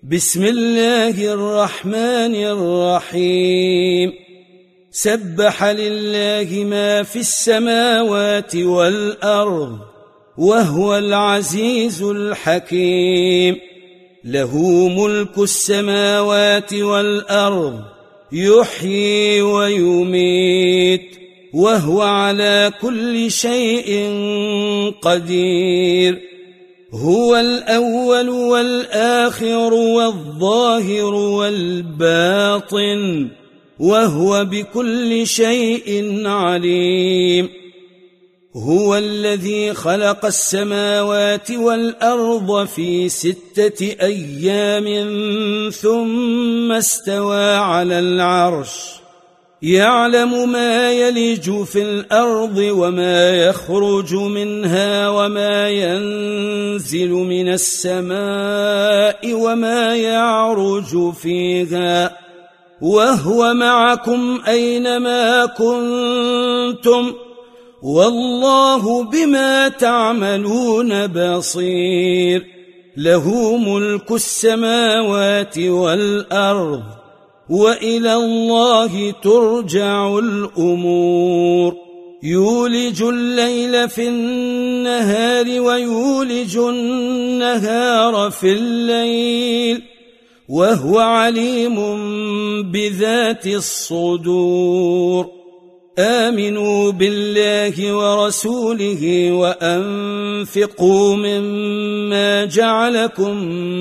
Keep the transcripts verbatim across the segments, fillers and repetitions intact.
بسم الله الرحمن الرحيم. سبح لله ما في السماوات والأرض وهو العزيز الحكيم. له ملك السماوات والأرض يحيي ويميت وهو على كل شيء قدير. هو الأول والآخر والظاهر والباطن وهو بكل شيء عليم. هو الذي خلق السماوات والأرض في ستة أيام ثم استوى على العرش يعلم ما يلج في الأرض وما يخرج منها وما ينزل من السماء وما يعرج فيها وهو معكم أينما كنتم والله بما تعملون بصير. له ملك السماوات والأرض وإلى الله ترجع الأمور. يولج الليل في النهار ويولج النهار في الليل وهو عليم بذات الصدور. آمنوا بالله ورسوله وأنفقوا مما جعلكم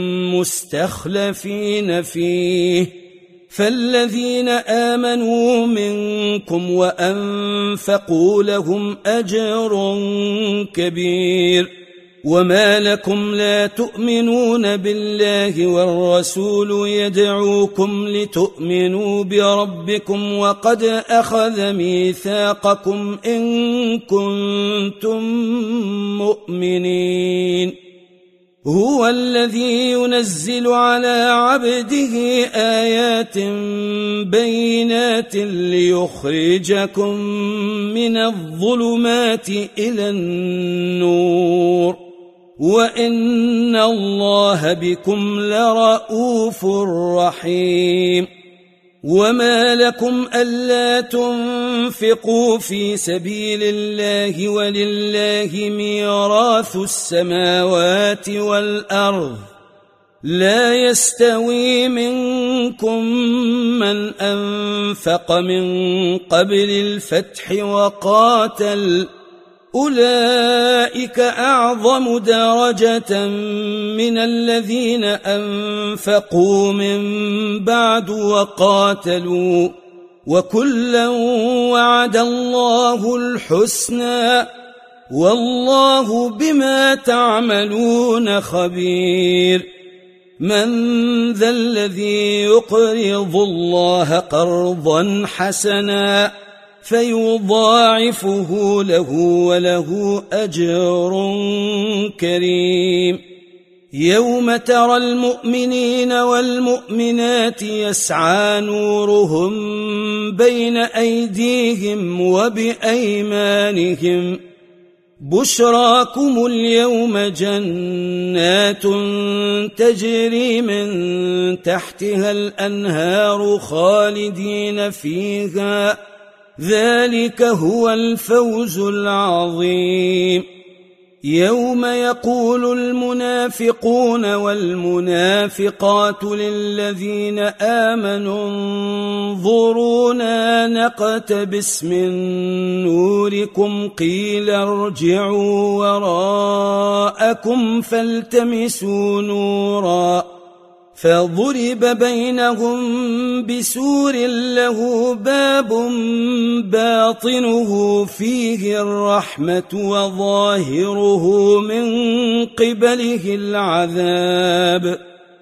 مستخلفين فيه فالذين آمنوا منكم وأنفقوا لهم أجر كبير. وما لكم لا تؤمنون بالله والرسول يدعوكم لتؤمنوا بربكم وقد أخذ ميثاقكم إن كنتم مؤمنين. هو الذي ينزل على عبده آيات بينات ليخرجكم من الظلمات إلى النور وإن الله بكم لرءوف رحيم. وما لكم ألا تنفقوا في سبيل الله ولله ميراث السماوات والأرض لا يستوي منكم من أنفق من قبل الفتح وقاتل أولئك أعظم درجة من الذين أنفقوا من بعد وقاتلوا وكلا وعد الله الحسنى والله بما تعملون خبير. من ذا الذي يقرض الله قرضا حسنا فيضاعفه له وله أجر كريم. يوم ترى المؤمنين والمؤمنات يسعى نورهم بين أيديهم وبأيمانهم بشراكم اليوم جنات تجري من تحتها الأنهار خالدين فيها ذلك هو الفوز العظيم. يوم يقول المنافقون والمنافقات للذين آمنوا انظرونا نقتبس من نوركم قيل ارجعوا وراءكم فالتمسوا نورا فضرب بينهم بسور له باب باطنه فيه الرحمة وظاهره من قبله العذاب.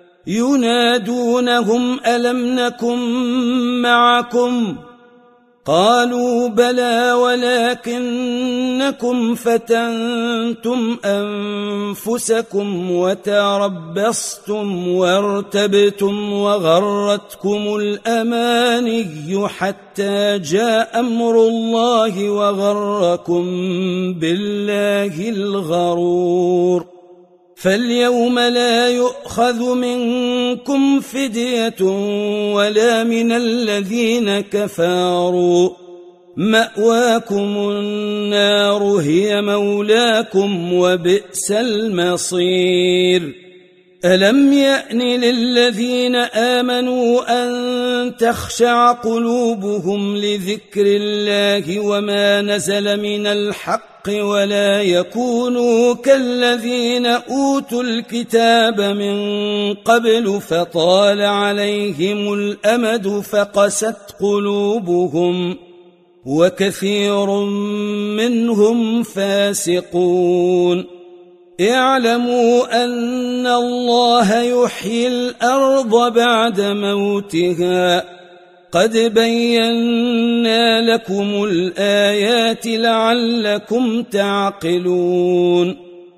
ينادونهم ألم نكن معكم قالوا بلى ولكنكم فتنتم أنفسكم وتربصتم وارتبتم وغرتكم الأماني حتى جاء أمر الله وغركم بالله الغرور. فاليوم لا يؤخذ منكم فدية ولا من الذين كفروا، مأواكم النار هي مولاكم وبئس المصير. ألم يأن للذين آمنوا أن تخشع قلوبهم لذكر الله وما نزل من الحق ولا يكونوا كالذين أوتوا الكتاب من قبل فطال عليهم الأمد فقست قلوبهم وكثير منهم فاسقون. اعلموا أن الله يحيي الأرض بعد موتها، قد بينا لكم الآيات لعلكم تعقلون.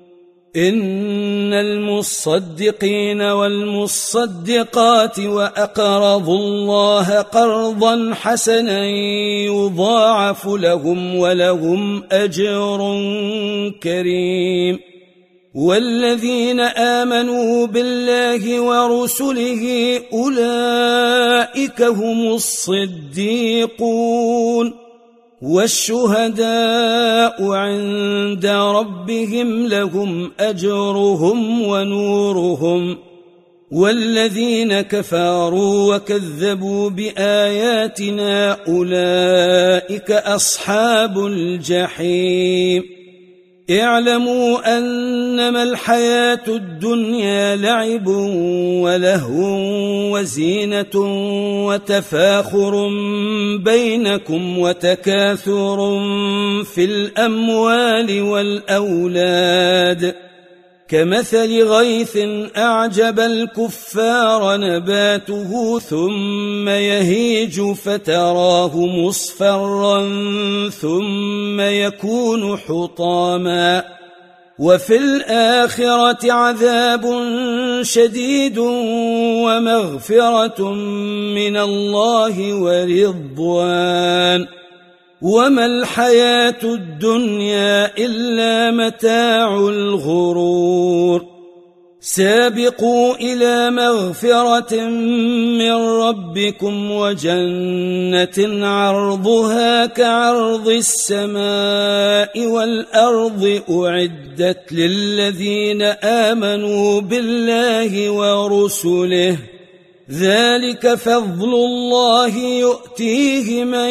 إن المصدقين والمصدقات وأقرضوا الله قرضا حسنا يضاعف لهم ولهم أجر كريم. والذين آمنوا بالله ورسله أولئك هم الصديقون والشهداء عند ربهم لهم أجرهم ونورهم. والذين كفروا وكذبوا بآياتنا أولئك أصحاب الجحيم. اعلموا أنما الحياة الدنيا لعب ولهو وزينة وتفاخر بينكم وتكاثر في الأموال والأولاد، كمثل غيث أعجب الكفار نباته ثم يهيج فتراه مصفرا ثم يكون حطاما، وفي الآخرة عذاب شديد ومغفرة من الله ورضوان، وما الحياة الدنيا إلا متاع الغرور. سابقوا إلى مغفرة من ربكم وجنة عرضها كعرض السماء والأرض أعدت للذين آمنوا بالله ورسله، ذلك فضل الله يؤتيه من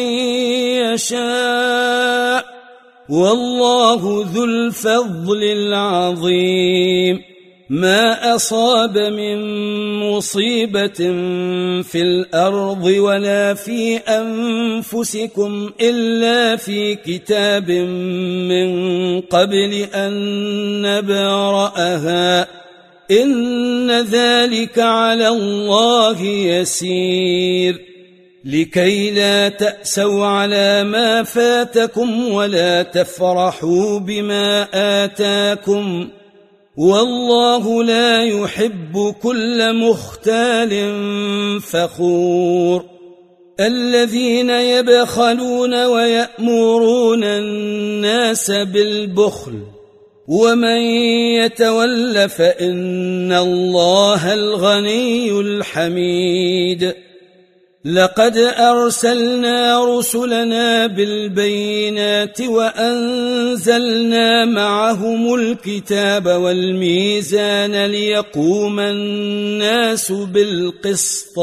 يشاء والله ذو الفضل العظيم. ما أصاب من مصيبة في الأرض ولا في أنفسكم إلا في كتاب من قبل أن نبرأها، إن ذلك على الله يسير. لكي لا تأسوا على ما فاتكم ولا تفرحوا بما آتاكم، والله لا يحب كل مختال فخور. الذين يبخلون ويأمرون الناس بالبخل ومن يتول فإن الله الغني الحميد. لقد أرسلنا رسلنا بالبينات وأنزلنا معهم الكتاب والميزان ليقوم الناس بالقسط،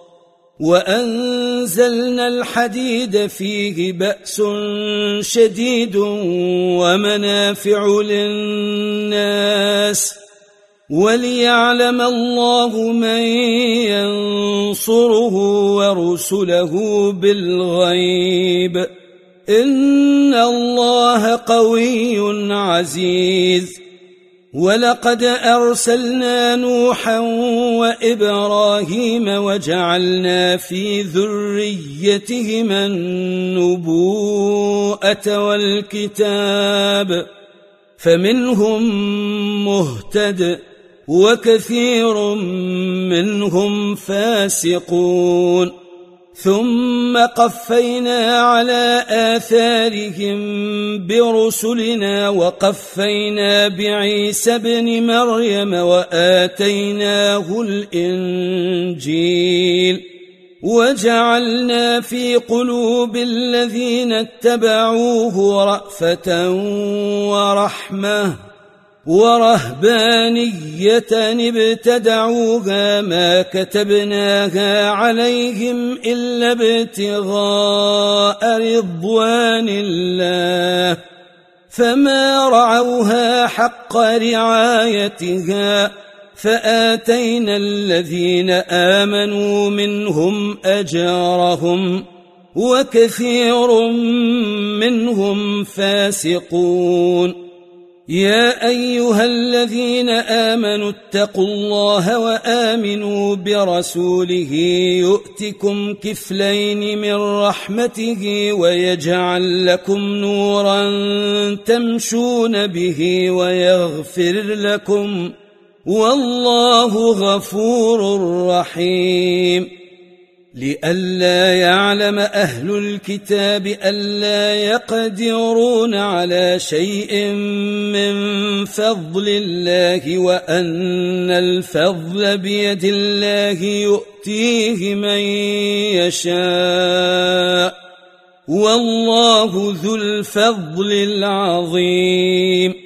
وأنزلنا الحديد فيه بأس شديد ومنافع للناس وليعلم الله من ينصره ورسله بالغيب، إن الله قوي عزيز. ولقد أرسلنا نوحا وإبراهيم وجعلنا في ذريتهما النبوءة والكتاب، فمنهم مهتد وكثير منهم فاسقون. ثم قفينا على آثارهم برسلنا وقفينا بعيسى ابن مريم وآتيناه الإنجيل وجعلنا في قلوب الذين اتبعوه رأفة ورحمة ورهبانية ابتدعوها ما كتبناها عليهم إلا ابتغاء رضوان الله فما رعوها حق رعايتها فآتينا الذين آمنوا منهم أجرهم وكثير منهم فاسقون. يا أيها الذين آمنوا اتقوا الله وآمنوا برسوله يؤتكم كفلين من رحمته ويجعل لكم نورا تمشون به ويغفر لكم والله غفور رحيم. لئلا يعلم أهل الكتاب ألا يقدرون على شيء من فضل الله وأن الفضل بيد الله يؤتيه من يشاء والله ذو الفضل العظيم.